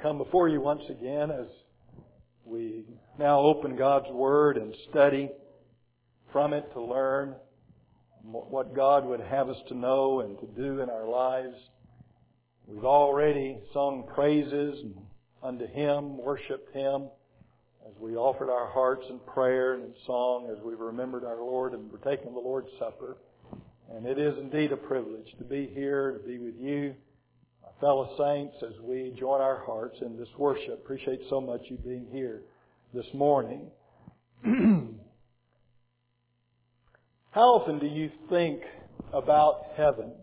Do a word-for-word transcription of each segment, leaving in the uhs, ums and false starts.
come before you once again as we now open God's Word and study from it to learn what God would have us to know and to do in our lives. We've already sung praises unto Him, worshiped Him, as we offered our hearts in prayer and in song, as we remembered our Lord and were taking the Lord's Supper. And it is indeed a privilege to be here, to be with you, our fellow saints, as we join our hearts in this worship. Appreciate so much you being here this morning. How often do you think about heaven?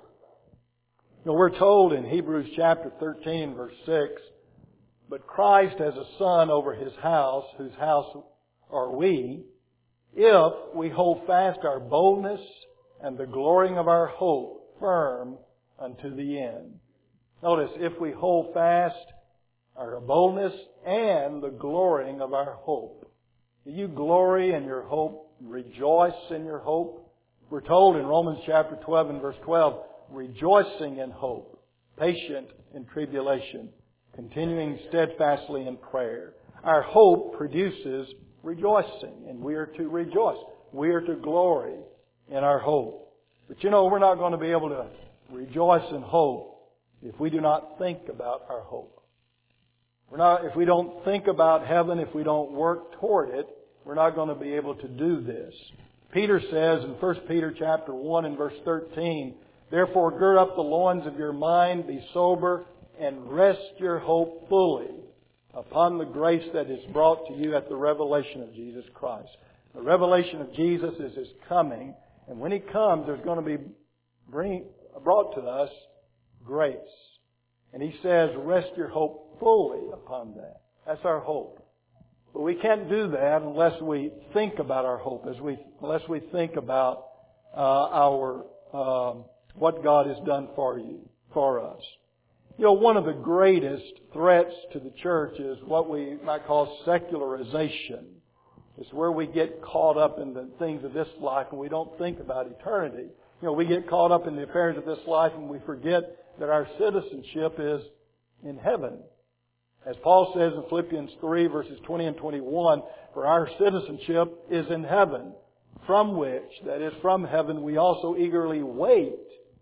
You know, we're told in Hebrews chapter thirteen, verse six, but Christ has a Son over His house, whose house are we, if we hold fast our boldness and the glorying of our hope firm unto the end. Notice, if we hold fast our boldness and the glorying of our hope. Do you glory in your hope? Rejoice in your hope? We're told in Romans chapter twelve and verse twelve, rejoicing in hope, patient in tribulation, continuing steadfastly in prayer. Our hope produces rejoicing, and we are to rejoice. We are to glory in our hope. But you know, we're not going to be able to rejoice in hope if we do not think about our hope. We're not, if we don't think about heaven, if we don't work toward it, we're not going to be able to do this. Peter says in First Peter chapter one and verse thirteen, therefore gird up the loins of your mind, be sober, and rest your hope fully upon the grace that is brought to you at the revelation of Jesus Christ. The revelation of Jesus is His coming, and when He comes, there's going to be bring, brought to us grace. And He says, rest your hope fully upon that. That's our hope. But we can't do that unless we think about our hope, as we unless we think about uh, our um, what God has done for you, for us. You know, one of the greatest threats to the church is what we might call secularization. It's where we get caught up in the things of this life and we don't think about eternity. You know, we get caught up in the affairs of this life and we forget that our citizenship is in heaven. As Paul says in Philippians three, verses twenty and twenty-one, for our citizenship is in heaven, from which, that is, from heaven, we also eagerly wait.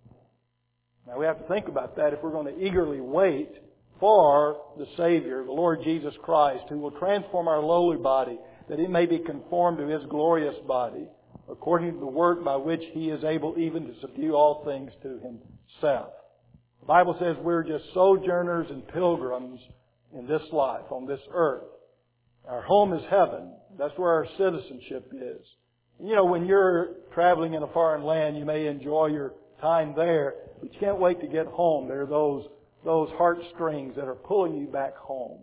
Now we have to think about that if we're going to eagerly wait for the Savior, the Lord Jesus Christ, who will transform our lowly body, that it may be conformed to His glorious body, according to the work by which He is able even to subdue all things to Himself. The Bible says we're just sojourners and pilgrims in this life, on this earth. Our home is heaven. That's where our citizenship is. You know, when you're traveling in a foreign land, you may enjoy your time there, but you can't wait to get home. There are those those heartstrings that are pulling you back home.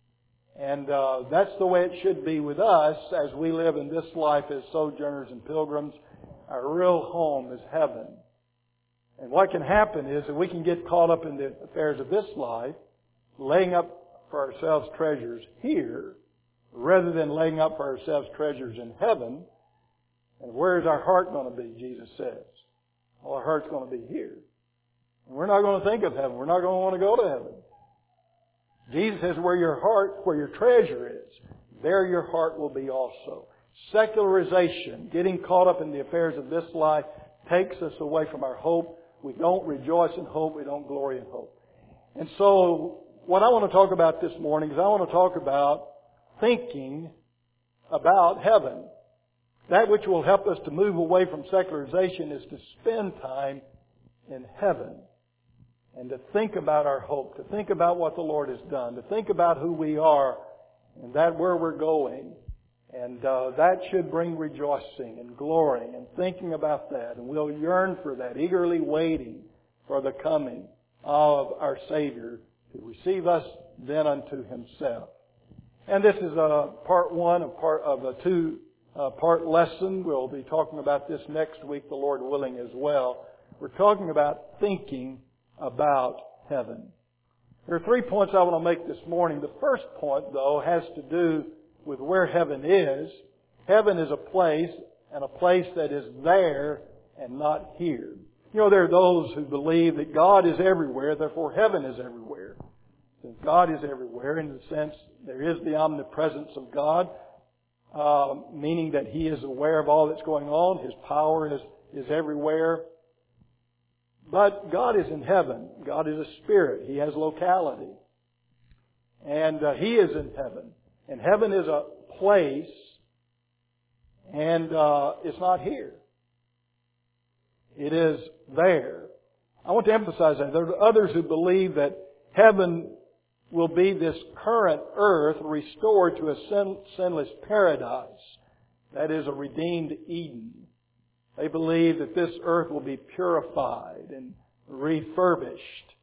And uh, that's the way it should be with us as we live in this life as sojourners and pilgrims. Our real home is heaven. And what can happen is that we can get caught up in the affairs of this life, laying up for ourselves treasures here, rather than laying up for ourselves treasures in heaven. And where is our heart going to be, Jesus says? Well, our heart's going to be here. And we're not going to think of heaven. We're not going to want to go to heaven. Jesus says where your heart, where your treasure is, there your heart will be also. Secularization, getting caught up in the affairs of this life, takes us away from our hope. We don't rejoice in hope. We don't glory in hope. And so, what I want to talk about this morning is I want to talk about thinking about heaven. That which will help us to move away from secularization is to spend time in heaven and to think about our hope, to think about what the Lord has done, to think about who we are and that where we're going. And uh, that should bring rejoicing and glorying and thinking about that. And we'll yearn for that, eagerly waiting for the coming of our Savior to receive us then unto Himself. And this is a part one of part of a two uh, part lesson. We'll be talking about this next week, the Lord willing, as well. We're talking about thinking about heaven. There are three points I want to make this morning. The first point, though, has to do with where heaven is. Heaven is a place, and a place that is there and not here. You know, there are those who believe that God is everywhere, therefore heaven is everywhere. Since God is everywhere, in the sense there is the omnipresence of God, uh, meaning that He is aware of all that's going on. His power is, is everywhere. But God is in heaven. God is a spirit. He has locality. And uh, He is in heaven. And heaven is a place, and uh, it's not here. It is there. I want to emphasize that. There are others who believe that heaven will be this current earth restored to a sin, sinless paradise. That is a redeemed Eden. They believe that this earth will be purified and refurbished.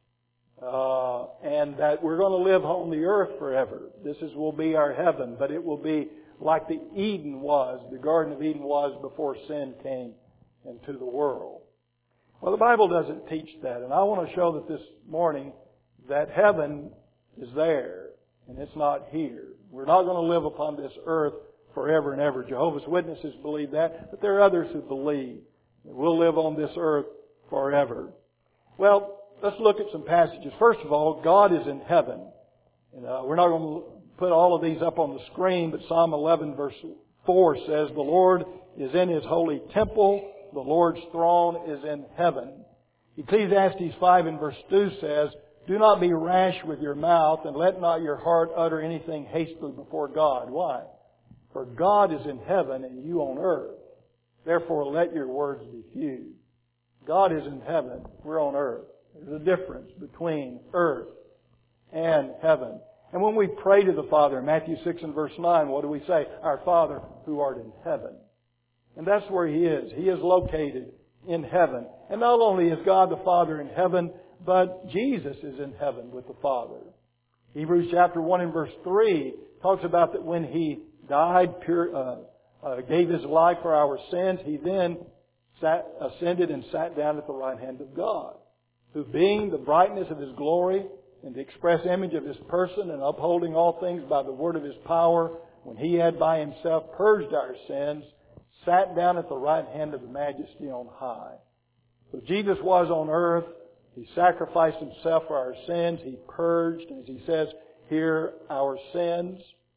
Uh, and that we're going to live on the earth forever. This is, will be our heaven, but it will be like the Eden was, the Garden of Eden was before sin came into the world. Well, the Bible doesn't teach that. And I want to show that this morning that heaven is there, and it's not here. We're not going to live upon this earth forever and ever. Jehovah's Witnesses believe that, but there are others who believe that we'll live on this earth forever. Well, let's look at some passages. First of all, God is in heaven. And, uh, we're not going to put all of these up on the screen, but Psalm eleven verse four says, "The Lord is in His holy temple. The Lord's throne is in heaven." Ecclesiastes five and verse two says, "Do not be rash with your mouth, and let not your heart utter anything hastily before God." Why? "For God is in heaven and you on earth. Therefore let your words be few." God is in heaven. We're on earth. There's a difference between earth and heaven. And when we pray to the Father, in Matthew six and verse nine, what do we say? "Our Father who art in heaven." And that's where He is. He is located in heaven. And not only is God the Father in heaven, but Jesus is in heaven with the Father. Hebrews chapter one and verse three talks about that when He died, pure, uh, uh, gave His life for our sins, He then sat, ascended and sat down at the right hand of God, who being the brightness of His glory and the express image of His person, and upholding all things by the word of His power, when He had by Himself purged our sins, sat down at the right hand of the Majesty on high. So Jesus was on earth. He sacrificed Himself for our sins. He purged, as He says here, our sins.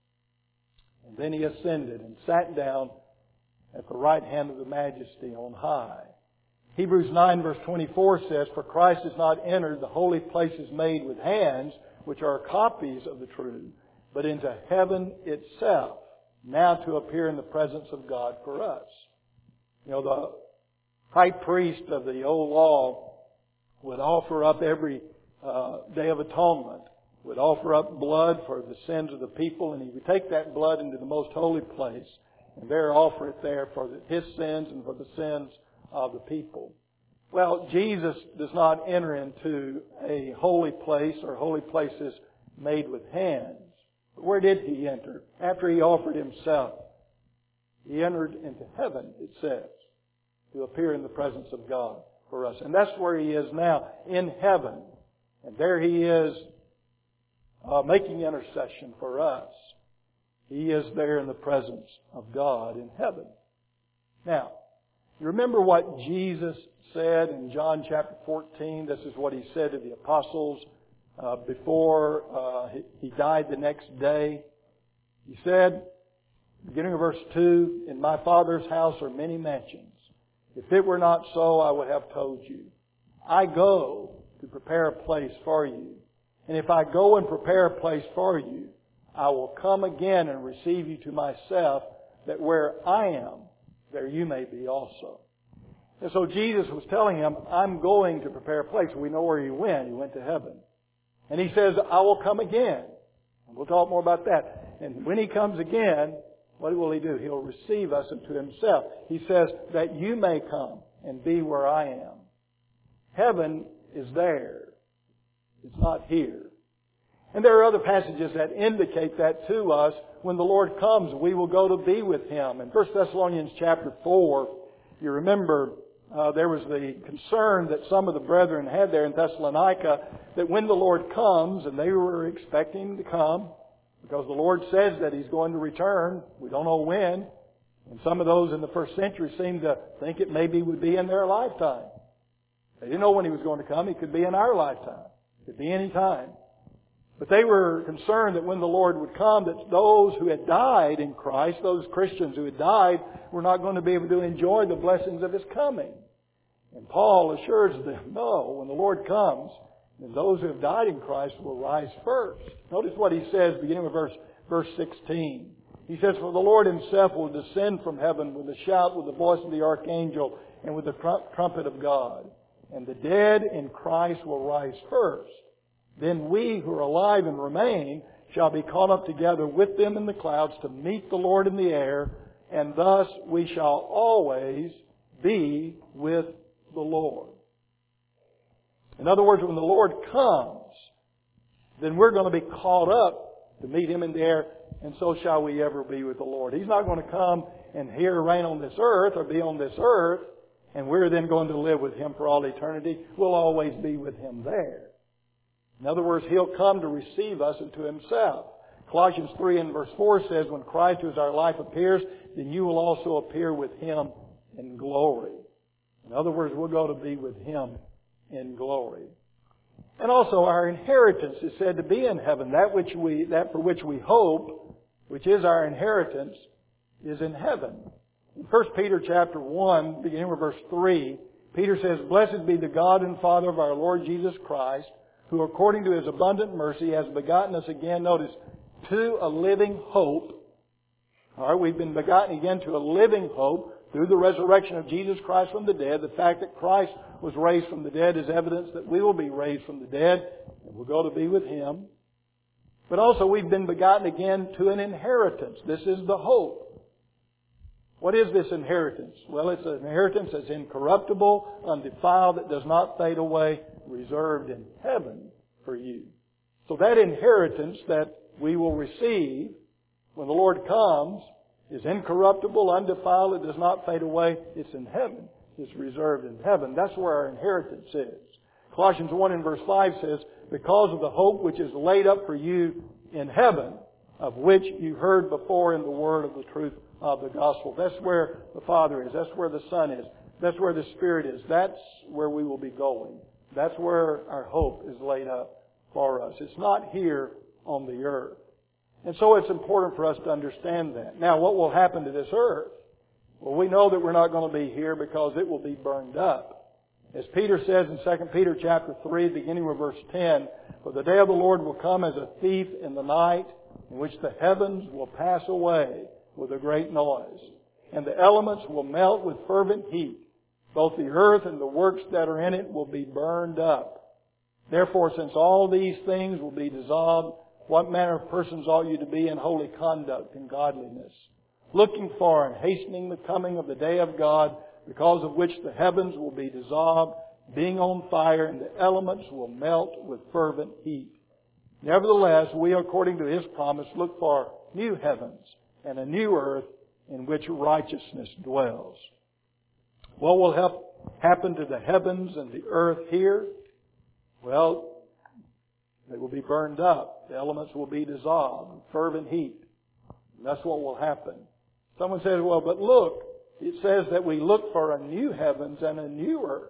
And then He ascended and sat down at the right hand of the Majesty on high. Hebrews nine verse twenty-four says, "For Christ has not entered the holy places made with hands, which are copies of the true, but into heaven itself, now to appear in the presence of God for us." You know, the high priest of the old law would offer up every uh, Day of Atonement, would offer up blood for the sins of the people, and he would take that blood into the most holy place, and there offer it there for his sins and for the sins of the people. Well, Jesus does not enter into a holy place or holy places made with hands. But where did He enter? After He offered Himself, He entered into heaven, it says, to appear in the presence of God for us. And that's where He is now, in heaven. And there He is uh, making intercession for us. He is there in the presence of God in heaven. Now, you remember what Jesus said in John chapter fourteen? This is what He said to the apostles uh, before uh, he, he died the next day. He said, beginning of verse two, "In my Father's house are many mansions. If it were not so, I would have told you. I go to prepare a place for you. And if I go and prepare a place for you, I will come again and receive you to myself, that where I am, there you may be also." And so Jesus was telling him, "I'm going to prepare a place." We know where He went. He went to heaven. And He says, "I will come again." And we'll talk more about that. And when He comes again, what will He do? He'll receive us into Himself. He says, "that you may come and be where I am." Heaven is there. It's not here. And there are other passages that indicate that to us. When the Lord comes, we will go to be with Him. In First Thessalonians chapter four, you remember uh, there was the concern that some of the brethren had there in Thessalonica, that when the Lord comes, and they were expecting to come, because the Lord says that He's going to return. We don't know when. And some of those in the first century seemed to think it maybe would be in their lifetime. They didn't know when He was going to come. It could be in our lifetime. It could be any time. But they were concerned that when the Lord would come, that those who had died in Christ, those Christians who had died, were not going to be able to enjoy the blessings of His coming. And Paul assures them, no, when the Lord comes, then those who have died in Christ will rise first. Notice what he says, beginning with verse, verse sixteen. He says, for the Lord Himself will descend from heaven with a shout, with the voice of the archangel, and with the trumpet of God. And the dead in Christ will rise first. Then we who are alive and remain shall be caught up together with them in the clouds to meet the Lord in the air, and thus we shall always be with the Lord. In other words, when the Lord comes, then we're going to be caught up to meet Him in the air, and so shall we ever be with the Lord. He's not going to come and here reign on this earth or be on this earth, and we're then going to live with Him for all eternity. We'll always be with Him there. In other words, He'll come to receive us into Himself. Colossians three and verse four says, when Christ who is our life appears, then you will also appear with Him in glory. In other words, we'll go to be with Him in glory. And also our inheritance is said to be in heaven. That which we, that for which we hope, which is our inheritance, is in heaven. In First Peter chapter one, beginning with verse three, Peter says, blessed be the God and Father of our Lord Jesus Christ, who according to His abundant mercy has begotten us again, notice, to a living hope. All right, we've been begotten again to a living hope through the resurrection of Jesus Christ from the dead. The fact that Christ was raised from the dead is evidence that we will be raised from the dead, and we'll go to be with Him. But also we've been begotten again to an inheritance. This is the hope. What is this inheritance? Well, it's an inheritance that's incorruptible, undefiled, that does not fade away, reserved in heaven for you. So that inheritance that we will receive when the Lord comes is incorruptible, undefiled, it does not fade away. It's in heaven. It's reserved in heaven. That's where our inheritance is. Colossians one and verse five says, because of the hope which is laid up for you in heaven, of which you heard before in the word of the truth of the gospel. That's where the Father is. That's where the Son is. That's where the Spirit is. That's where we will be going. That's where our hope is laid up for us. It's not here on the earth. And so it's important for us to understand that. Now, what will happen to this earth? Well, we know that we're not going to be here because it will be burned up. As Peter says in Second Peter chapter three, beginning with verse ten, for the day of the Lord will come as a thief in the night, in which the heavens will pass away with a great noise, and the elements will melt with fervent heat. Both the earth and the works that are in it will be burned up. Therefore, since all these things will be dissolved, what manner of persons ought you to be in holy conduct and godliness, looking for and hastening the coming of the day of God, because of which the heavens will be dissolved, being on fire, and the elements will melt with fervent heat. Nevertheless, we, according to His promise, look for new heavens and a new earth in which righteousness dwells. What will help happen to the heavens and the earth here? Well, they will be burned up. The elements will be dissolved. Fervent heat. And that's what will happen. Someone says, well, but look, it says that we look for a new heavens and a new earth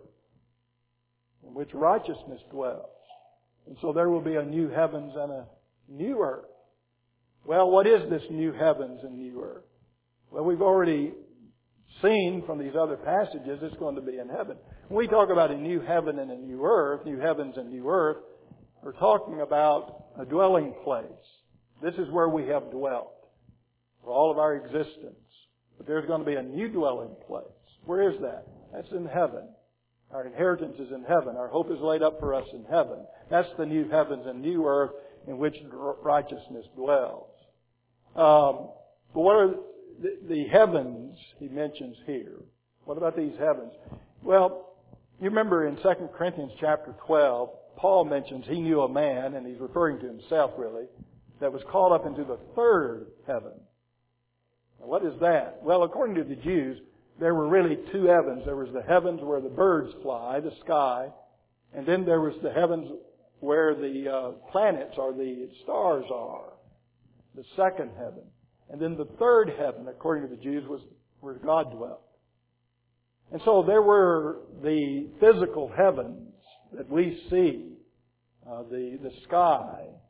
in which righteousness dwells. And so there will be a new heavens and a new earth. Well, what is this new heavens and new earth? Well, we've already seen from these other passages it's going to be in heaven. When we talk about a new heaven and a new earth, new heavens and new earth, we're talking about a dwelling place. This is where we have dwelt for all of our existence. But there's going to be a new dwelling place. Where is that? That's in heaven. Our inheritance is in heaven. Our hope is laid up for us in heaven. That's the new heavens and new earth in which righteousness dwells. Um, but what are the, the heavens he mentions here? What about these heavens? Well, you remember in Second Corinthians chapter twelve, Paul mentions he knew a man, and he's referring to himself really, that was caught up into the third heaven. Now, what is that? Well, according to the Jews, there were really two heavens. There was the heavens where the birds fly, the sky, and then there was the heavens where the uh, planets or the stars are, the second heaven. And then the third heaven, according to the Jews, was where God dwelt. And so there were the physical heavens that we see, uh, the, the sky,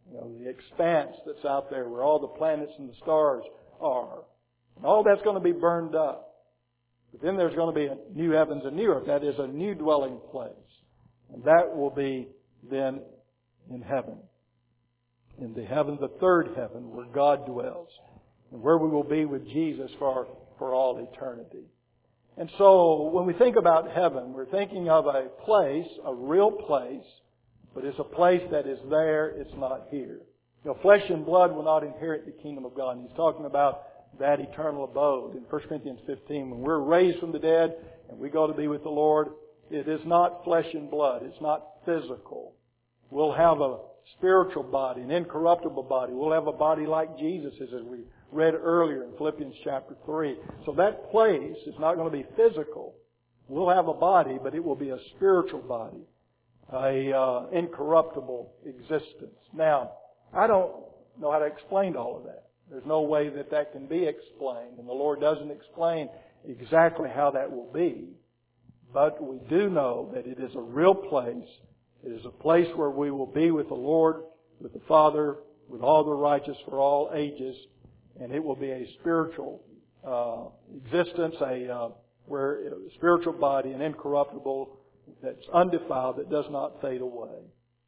You know, the expanse that's out there where all the planets and the stars are. And all that's going to be burned up. But then there's going to be a new heavens and new earth. That is a new dwelling place. And that will be then in heaven. In the heaven, the third heaven, where God dwells. And where we will be with Jesus for, for all eternity. And so, when we think about heaven, we're thinking of a place, a real place, but it's a place that is there, it's not here. You know, flesh and blood will not inherit the kingdom of God. And He's talking about that eternal abode in First Corinthians fifteen. When we're raised from the dead and we go to be with the Lord, it is not flesh and blood. It's not physical. We'll have a spiritual body, an incorruptible body. We'll have a body like Jesus, as we read earlier in Philippians chapter three. So that place is not going to be physical. We'll have a body, but it will be a spiritual body, a uh, incorruptible existence. Now, I don't know how to explain all of that. There's no way that that can be explained, and the Lord doesn't explain exactly how that will be. But we do know that it is a real place. It is a place where we will be with the Lord, with the Father, with all the righteous for all ages, and it will be a spiritual uh, existence, a uh, where a spiritual body, an incorruptible, that's undefiled, that does not fade away.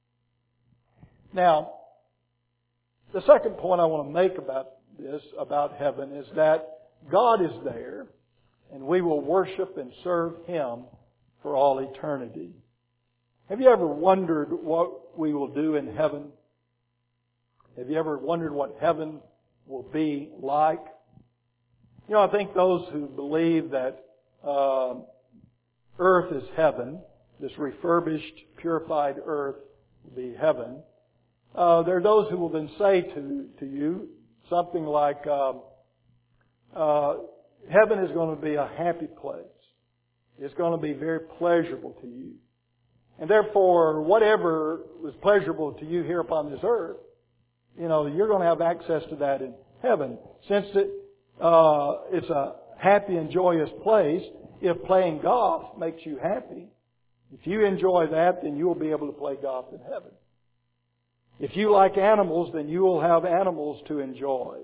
Now, the second point I want to make about this, about heaven, is that God is there, and we will worship and serve Him for all eternity. Have you ever wondered what we will do in heaven? Have you ever wondered what heaven will be like? You know, I think those who believe that uh, earth is heaven, this refurbished, purified earth will be heaven, uh, there are those who will then say to, to you something like, um, uh, heaven is going to be a happy place. It's going to be very pleasurable to you. And therefore, whatever was pleasurable to you here upon this earth, you know, you're going to have access to that in heaven. Since it, uh, it's a happy and joyous place, if playing golf makes you happy, if you enjoy that, then you will be able to play golf in heaven. If you like animals, then you will have animals to enjoy.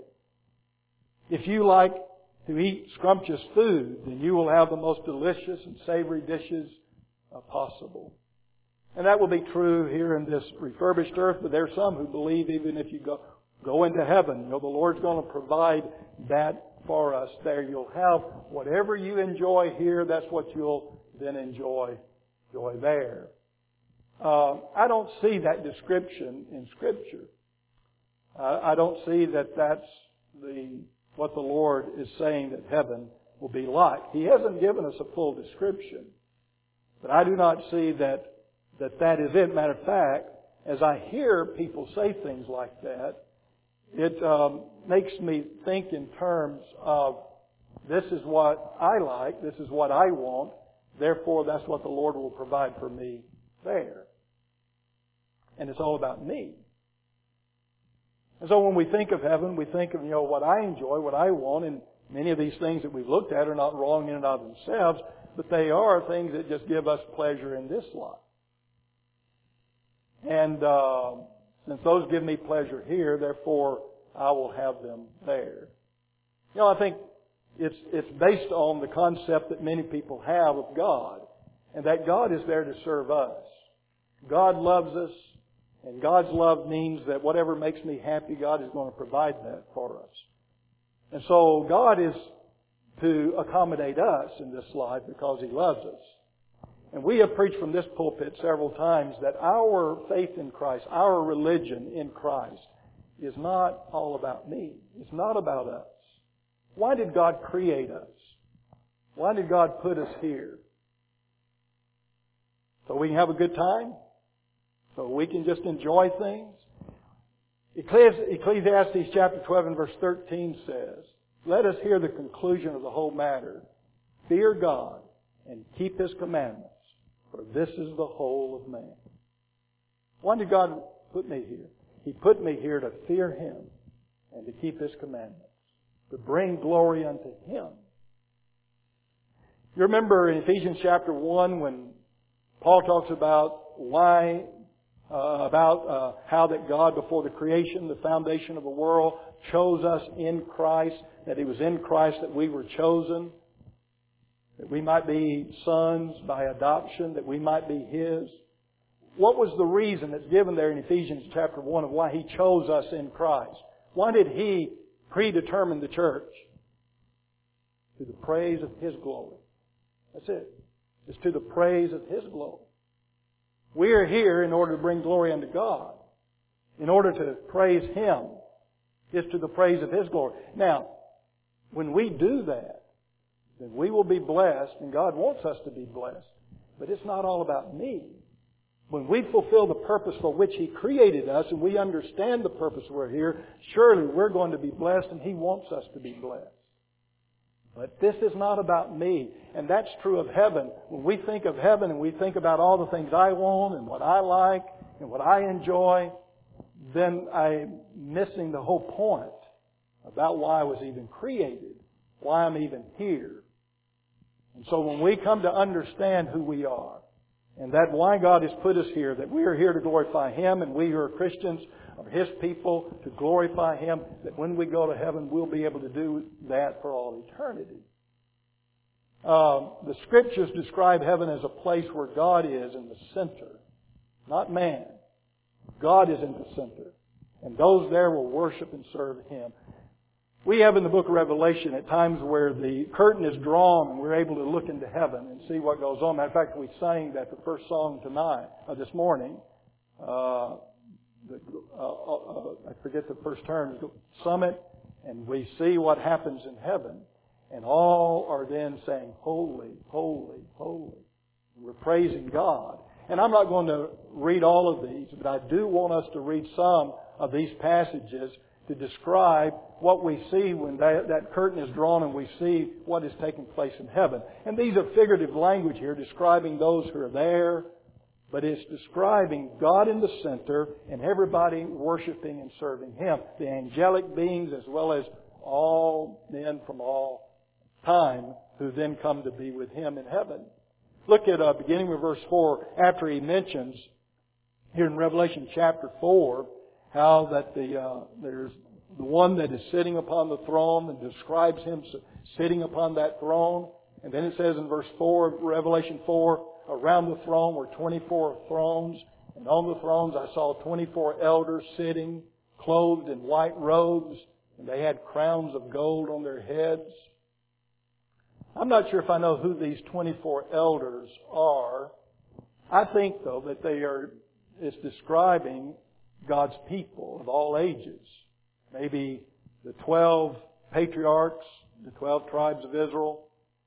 If you like to eat scrumptious food, then you will have the most delicious and savory dishes uh, possible. And that will be true here in this refurbished earth, but there are some who believe even if you go, go into heaven, you know, the Lord's going to provide that for us there. You'll have whatever you enjoy here, that's what you'll then enjoy, enjoy there. Uh, I don't see that description in Scripture. Uh, I don't see that that's the what the Lord is saying that heaven will be like. He hasn't given us a full description. But I do not see that that that is it. Matter of fact, as I hear people say things like that, it um, makes me think in terms of this is what I like, this is what I want, therefore that's what the Lord will provide for me there. And it's all about me. And so when we think of heaven, we think of, you know, what I enjoy, what I want, and many of these things that we've looked at are not wrong in and of themselves, but they are things that just give us pleasure in this life. And uh, since those give me pleasure here, therefore I will have them there. You know, I think it's it's based on the concept that many people have of God, and that God is there to serve us. God loves us, and God's love means that whatever makes me happy, God is going to provide that for us. And so God is to accommodate us in this life because He loves us. And we have preached from this pulpit several times that our faith in Christ, our religion in Christ, is not all about me. It's not about us. Why did God create us? Why did God put us here? So we can have a good time? So we can just enjoy things? Ecclesiastes chapter twelve and verse thirteen says, "Let us hear the conclusion of the whole matter. Fear God and keep His commandments, for this is the whole of man." Why did God put me here? He put me here to fear Him and to keep His commandments, to bring glory unto Him. You remember in Ephesians chapter one when Paul talks about why uh, about uh, how that God, before the creation, the foundation of the world, chose us in Christ, that it was in Christ that we were chosen, that we might be sons by adoption, that we might be His. What was the reason that's given there in Ephesians chapter one of why He chose us in Christ? Why did He predetermine the church? To the praise of His glory. That's it. It's to the praise of His glory. We are here in order to bring glory unto God. In order to praise Him. It's to the praise of His glory. Now, when we do that, then we will be blessed, and God wants us to be blessed. But it's not all about me. When we fulfill the purpose for which He created us, and we understand the purpose we're here, surely we're going to be blessed, and He wants us to be blessed. But this is not about me. And that's true of heaven. When we think of heaven and we think about all the things I want and what I like and what I enjoy, then I'm missing the whole point about why I was even created, why I'm even here. And so when we come to understand who we are, and that why God has put us here, that we are here to glorify Him, and we who are Christians are His people to glorify Him, that when we go to heaven, we'll be able to do that for all eternity. Uh, the Scriptures describe heaven as a place where God is in the center, not man. God is in the center, and those there will worship and serve Him. We have in the book of Revelation at times where the curtain is drawn and we're able to look into heaven and see what goes on. Matter of fact, we sang that the first song tonight, uh, this morning. Uh, the, uh, uh, I forget the first term, summit, and we see what happens in heaven. And all are then saying, holy, holy, holy. And we're praising God. And I'm not going to read all of these, but I do want us to read some of these passages to describe what we see when that, that curtain is drawn and we see what is taking place in heaven. And these are figurative language here describing those who are there, but it's describing God in the center and everybody worshiping and serving Him. The angelic beings as well as all men from all time who then come to be with Him in heaven. Look at uh, beginning with verse four, after He mentions here in Revelation chapter four, how that the uh, there's the one that is sitting upon the throne and describes Him sitting upon that throne. And then it says in verse four, Revelation four, around the throne were twenty-four thrones. And on the thrones I saw twenty-four elders sitting, clothed in white robes. And they had crowns of gold on their heads. I'm not sure if I know who these twenty-four elders are. I think, though, that they are, it's describing God's people of all ages. Maybe the twelve patriarchs, the twelve tribes of Israel,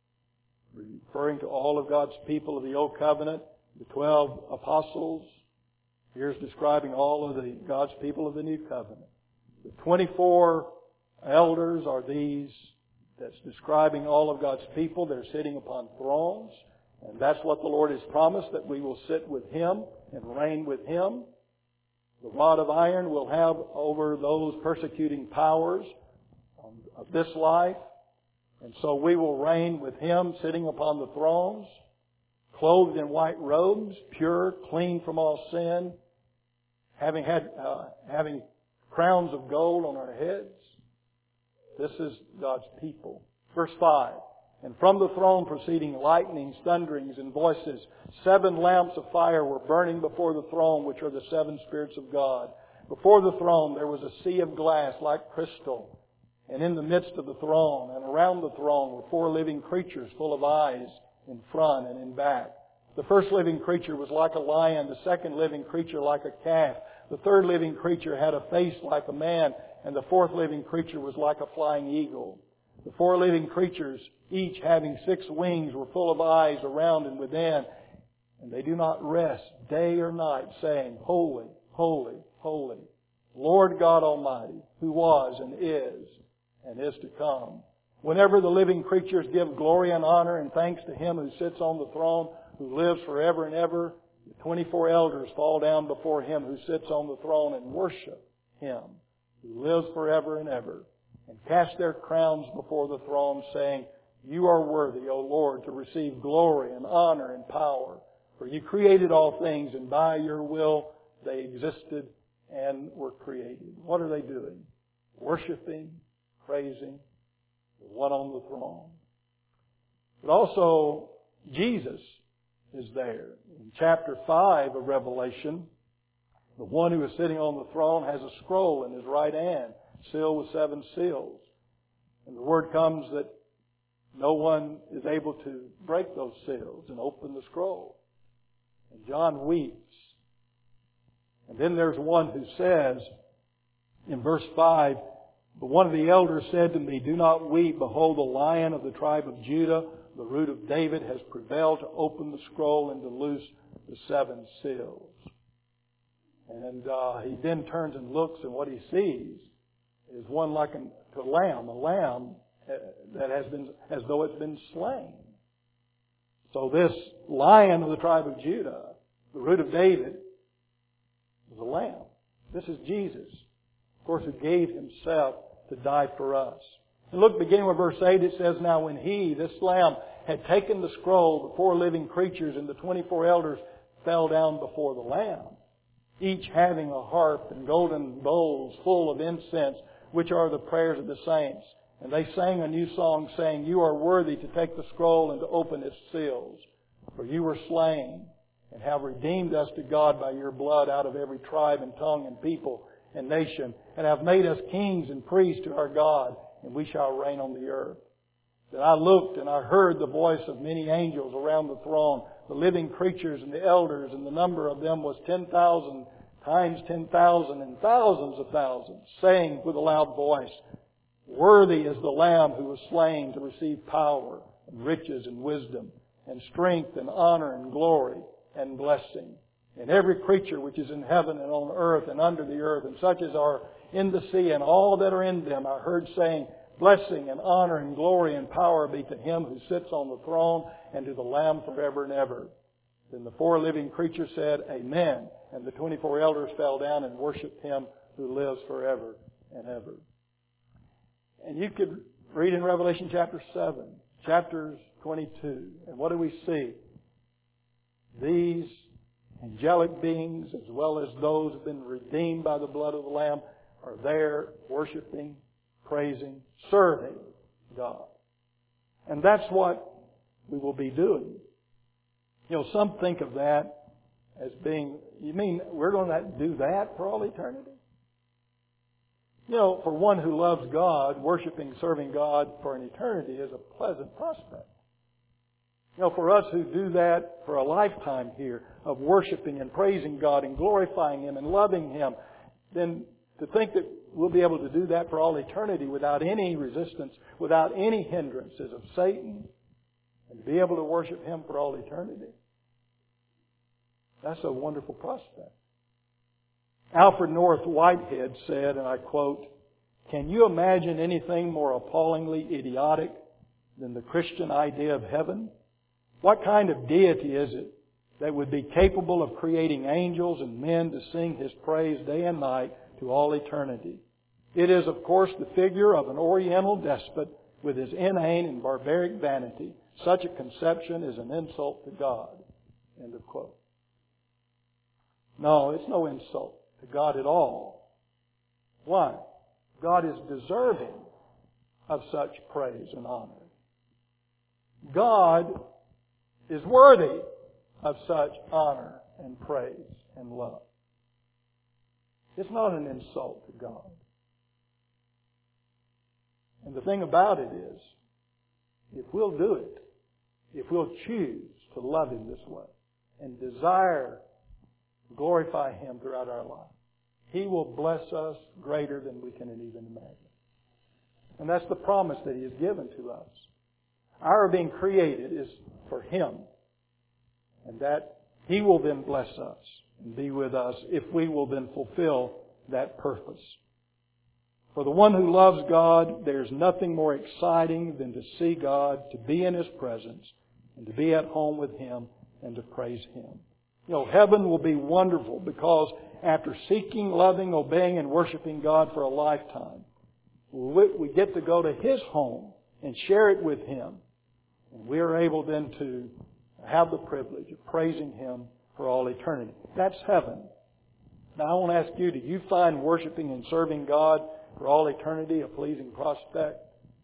referring to all of God's people of the Old Covenant, the twelve apostles. Here's describing all of the God's people of the New Covenant. The twenty-four elders are these that's describing all of God's people. They're sitting upon thrones. And that's what the Lord has promised, that we will sit with Him and reign with Him. The rod of iron will have over those persecuting powers of this life. And so we will reign with Him sitting upon the thrones, clothed in white robes, pure, clean from all sin, having had uh, having crowns of gold on our heads. This is God's people. Verse five. And from the throne proceeding lightnings, thunderings, and voices, seven lamps of fire were burning before the throne, which are the seven spirits of God. Before the throne there was a sea of glass like crystal. And in the midst of the throne and around the throne were four living creatures full of eyes in front and in back. The first living creature was like a lion, the second living creature like a calf. The third living creature had a face like a man, and the fourth living creature was like a flying eagle. The four living creatures, each having six wings, were full of eyes around and within. And they do not rest day or night, saying, Holy, holy, holy, Lord God Almighty, who was and is and is to come. Whenever the living creatures give glory and honor and thanks to Him who sits on the throne, who lives forever and ever, the twenty-four elders fall down before Him who sits on the throne and worship Him who lives forever and ever, and cast their crowns before the throne, saying, You are worthy, O Lord, to receive glory and honor and power. For You created all things, and by Your will they existed and were created. What are they doing? Worshiping, praising the one on the throne. But also, Jesus is there. In chapter five of Revelation, the one who is sitting on the throne has a scroll in his right hand, sealed with seven seals. And the word comes that no one is able to break those seals and open the scroll. And John weeps. And then there's one who says, in verse five, "But one of the elders said to me, 'Do not weep. Behold, the Lion of the tribe of Judah, the root of David, has prevailed to open the scroll and to loose the seven seals.'" And uh, he then turns and looks, and what he sees is one like a lamb, a lamb that has been, as though it's been slain. So this Lion of the tribe of Judah, the root of David, is a lamb. This is Jesus, of course, who gave Himself to die for us. And look, beginning with verse eight, it says, "Now when He, this Lamb, had taken the scroll, the four living creatures and the twenty-four elders fell down before the Lamb, each having a harp and golden bowls full of incense, which are the prayers of the saints. And they sang a new song, saying, 'You are worthy to take the scroll and to open its seals. For you were slain, and have redeemed us to God by your blood out of every tribe and tongue and people and nation, and have made us kings and priests to our God, and we shall reign on the earth.' Then I looked, and I heard the voice of many angels around the throne, the living creatures and the elders, and the number of them was ten thousand times ten thousand and thousands of thousands, saying with a loud voice, 'Worthy is the Lamb who was slain to receive power and riches and wisdom and strength and honor and glory and blessing.' And every creature which is in heaven and on earth and under the earth, and such as are in the sea and all that are in them, I heard saying, 'Blessing and honor and glory and power be to Him who sits on the throne and to the Lamb forever and ever.' Then the four living creatures said, 'Amen.' And the twenty-four elders fell down and worshipped Him who lives forever and ever." And you could read in Revelation chapter seven, chapters twenty-two. And what do we see? These angelic beings, as well as those who have been redeemed by the blood of the Lamb, are there worshiping, praising, serving God. And that's what we will be doing. You know, some think of that as being, you mean we're going to do that for all eternity? You know, for one who loves God, worshiping, serving God for an eternity is a pleasant prospect. You know, for us who do that for a lifetime here, of worshiping and praising God and glorifying Him and loving Him, then to think that we'll be able to do that for all eternity without any resistance, without any hindrances of Satan, and be able to worship Him for all eternity, that's a wonderful prospect. Alfred North Whitehead said, and I quote, "Can you imagine anything more appallingly idiotic than the Christian idea of heaven? What kind of deity is it that would be capable of creating angels and men to sing His praise day and night to all eternity? It is, of course, the figure of an Oriental despot with his inane and barbaric vanity. Such a conception is an insult to God." End of quote. No, it's no insult to God at all. Why? God is deserving of such praise and honor. God is worthy of such honor and praise and love. It's not an insult to God. And the thing about it is, if we'll do it, if we'll choose to love Him this way and desire to glorify Him throughout our life, He will bless us greater than we can even imagine. And that's the promise that He has given to us. Our being created is for Him. And that He will then bless us and be with us if we will then fulfill that purpose. For the one who loves God, there's nothing more exciting than to see God, to be in His presence, and to be at home with Him and to praise Him. You know, heaven will be wonderful because after seeking, loving, obeying, and worshiping God for a lifetime, we get to go to His home and share it with Him. And we are able then to have the privilege of praising Him for all eternity. That's heaven. Now I want to ask you, do you find worshiping and serving God for all eternity a pleasing prospect?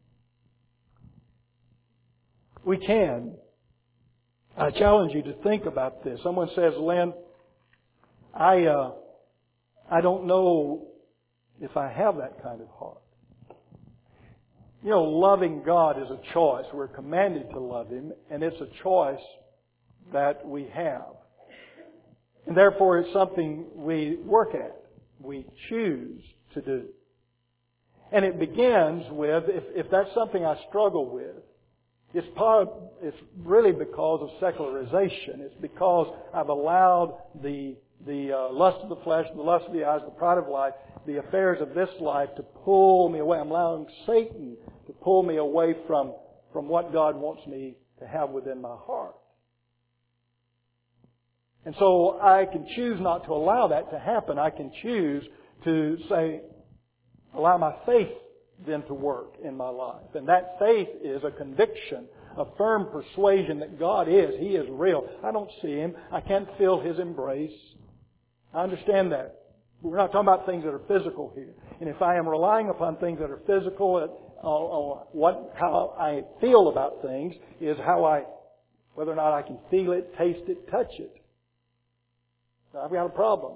We can. I challenge you to think about this. Someone says, Lynn, I, uh, I don't know if I have that kind of heart. You know, loving God is a choice. We're commanded to love Him, and it's a choice that we have. And therefore, it's something we work at. We choose to do. And it begins with, if, if that's something I struggle with, it's part of, it's really because of secularization. It's because I've allowed the the uh, lust of the flesh, the lust of the eyes, the pride of life, the affairs of this life to pull me away. I'm allowing Satan to pull me away from, from what God wants me to have within my heart. And so I can choose not to allow that to happen. I can choose to say, allow my faith then to work in my life. And that faith is a conviction, a firm persuasion that God is. He is real. I don't see Him. I can't feel His embrace. I understand that. We're not talking about things that are physical here. And if I am relying upon things that are physical, uh, uh, what, how I feel about things is how I, whether or not I can feel it, taste it, touch it. I've got a problem.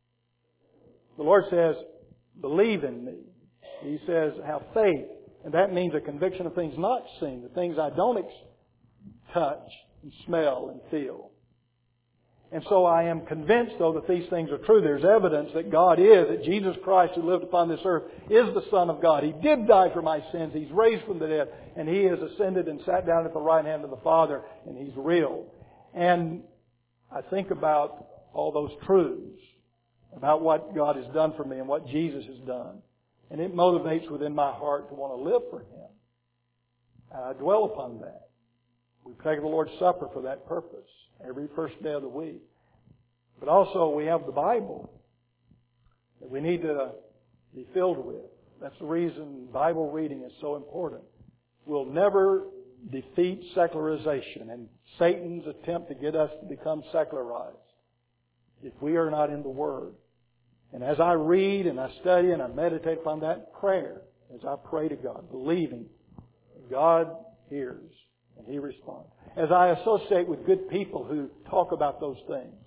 The Lord says, believe in me. He says, have faith. And that means a conviction of things not seen, the things I don't ex- touch and smell and feel. And so I am convinced, though, that these things are true. There's evidence that God is, that Jesus Christ who lived upon this earth is the Son of God. He did die for my sins. He's raised from the dead. And He has ascended and sat down at the right hand of the Father. And He's real. And I think about all those truths about what God has done for me and what Jesus has done. And it motivates within my heart to want to live for Him. And I dwell upon that. We take the Lord's Supper for that purpose every first day of the week. But also we have the Bible that we need to be filled with. That's the reason Bible reading is so important. We'll never defeat secularization and Satan's attempt to get us to become secularized if we are not in the Word. And as I read and I study and I meditate upon that prayer, as I pray to God, believing God hears and He responds. As I associate with good people who talk about those things,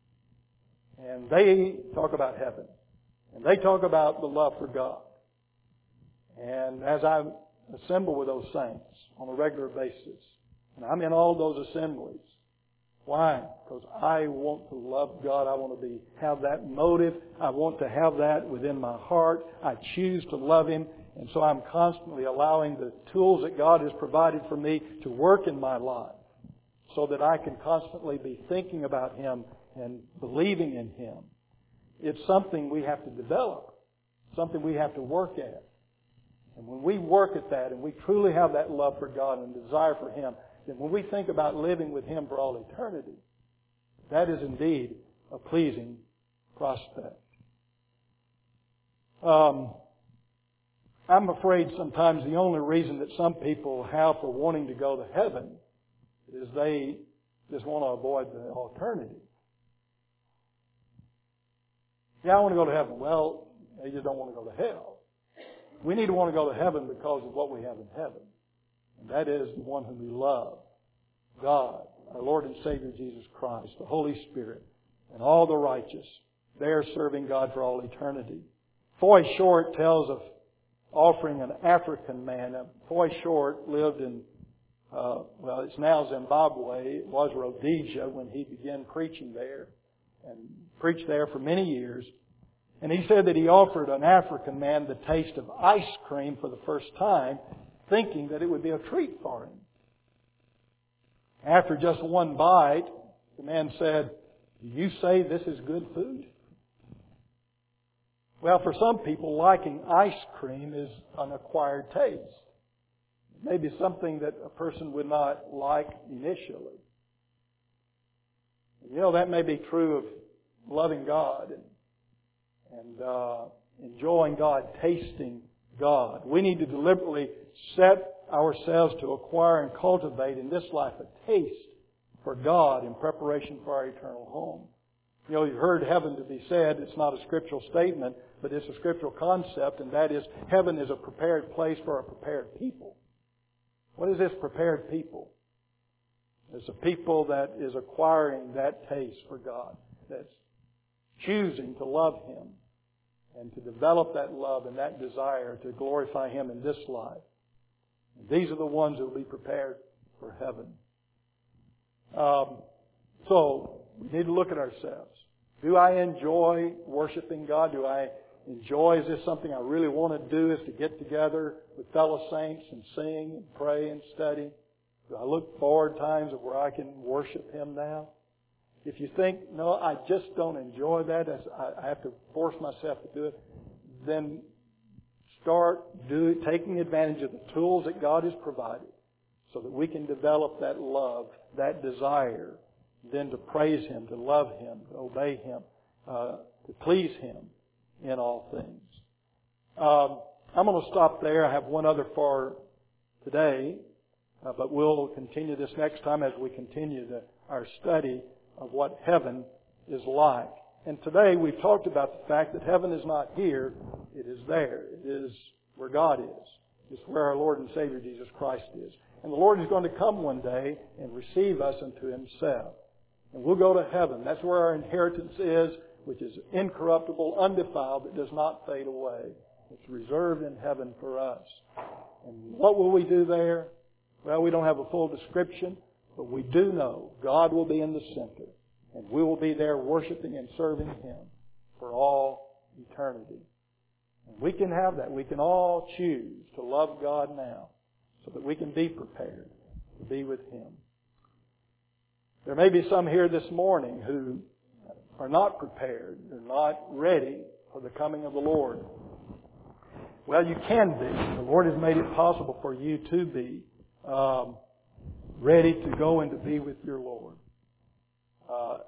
and they talk about heaven, and they talk about the love for God, and as I assemble with those saints on a regular basis, and I'm in all those assemblies, why? Because I want to love God. I want to be have that motive. I want to have that within my heart. I choose to love Him. And so I'm constantly allowing the tools that God has provided for me to work in my life so that I can constantly be thinking about Him and believing in Him. It's something we have to develop, something we have to work at. And when we work at that and we truly have that love for God and desire for Him, then when we think about living with Him for all eternity, that is indeed a pleasing prospect. Um, I'm afraid sometimes the only reason that some people have for wanting to go to heaven is they just want to avoid the alternative. Yeah, I want to go to heaven. Well, they just don't want to go to hell. We need to want to go to heaven because of what we have in heaven. And that is the one whom we love. God, our Lord and Savior Jesus Christ, the Holy Spirit, and all the righteous. They are serving God for all eternity. Foy Short tells of offering an African man. Foy Short lived in, uh, well, it's now Zimbabwe. It was Rhodesia when he began preaching there and preached there for many years. And he said that he offered an African man the taste of ice cream for the first time, thinking that it would be a treat for him. After just one bite, the man said, "Do you say this is good food?" Well, for some people, liking ice cream is an acquired taste. It may be something that a person would not like initially. You know, that may be true of loving God and, and uh, enjoying God, tasting God. We need to deliberately set ourselves to acquire and cultivate in this life a taste for God in preparation for our eternal home. You know, you've heard heaven to be said. It's not a scriptural statement, but it's a scriptural concept, and that is heaven is a prepared place for a prepared people. What is this prepared people? It's a people that is acquiring that taste for God, that's choosing to love Him and to develop that love and that desire to glorify Him in this life. And these are the ones who will be prepared for heaven. Um, so, we need to look at ourselves. Do I enjoy worshiping God? Do I enjoy, is this something I really want to do, is to get together with fellow saints and sing and pray and study? Do I look forward times of where I can worship Him now? If you think, no, I just don't enjoy that, I have to force myself to do it, then start do, taking advantage of the tools that God has provided so that we can develop that love, that desire, then to praise Him, to love Him, to obey Him, uh, to please Him in all things. Um, I'm going to stop there. I have one other for today, uh, but we'll continue this next time as we continue the, our study of what heaven is like. And today we've talked about the fact that heaven is not here, it is there. It is where God is. It's where our Lord and Savior Jesus Christ is. And the Lord is going to come one day and receive us unto Himself. And we'll go to heaven. That's where our inheritance is, which is incorruptible, undefiled, that does not fade away. It's reserved in heaven for us. And what will we do there? Well, we don't have a full description, but we do know God will be in the center. And we will be there worshiping and serving Him for all eternity. And we can have that. We can all choose to love God now so that we can be prepared to be with Him. There may be some here this morning who are not prepared. They're not ready for the coming of the Lord. Well, you can be. The Lord has made it possible for you to be um, ready to go and to be with your Lord. Uh,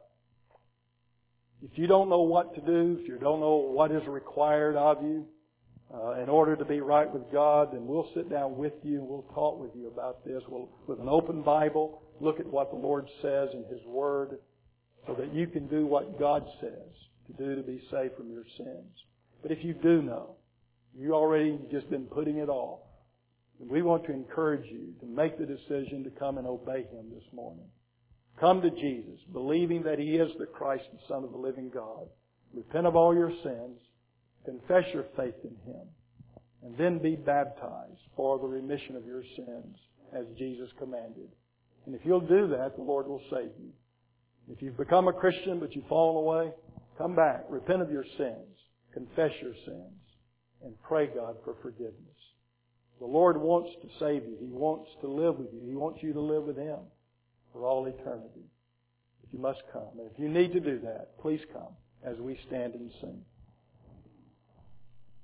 if you don't know what to do, if you don't know what is required of you uh, in order to be right with God, then we'll sit down with you and we'll talk with you about this. We'll, with an open Bible, look at what the Lord says in His Word so that you can do what God says to do to be saved from your sins. But if you do know, you already just been putting it off, then we want to encourage you to make the decision to come and obey Him this morning. Come to Jesus, believing that He is the Christ, the Son of the living God. Repent of all your sins, confess your faith in Him, and then be baptized for the remission of your sins as Jesus commanded. And if you'll do that, the Lord will save you. If you've become a Christian but you've fallen away, come back, repent of your sins, confess your sins, and pray God for forgiveness. The Lord wants to save you. He wants to live with you. He wants you to live with Him for all eternity. But you must come. And if you need to do that, please come as we stand and sing.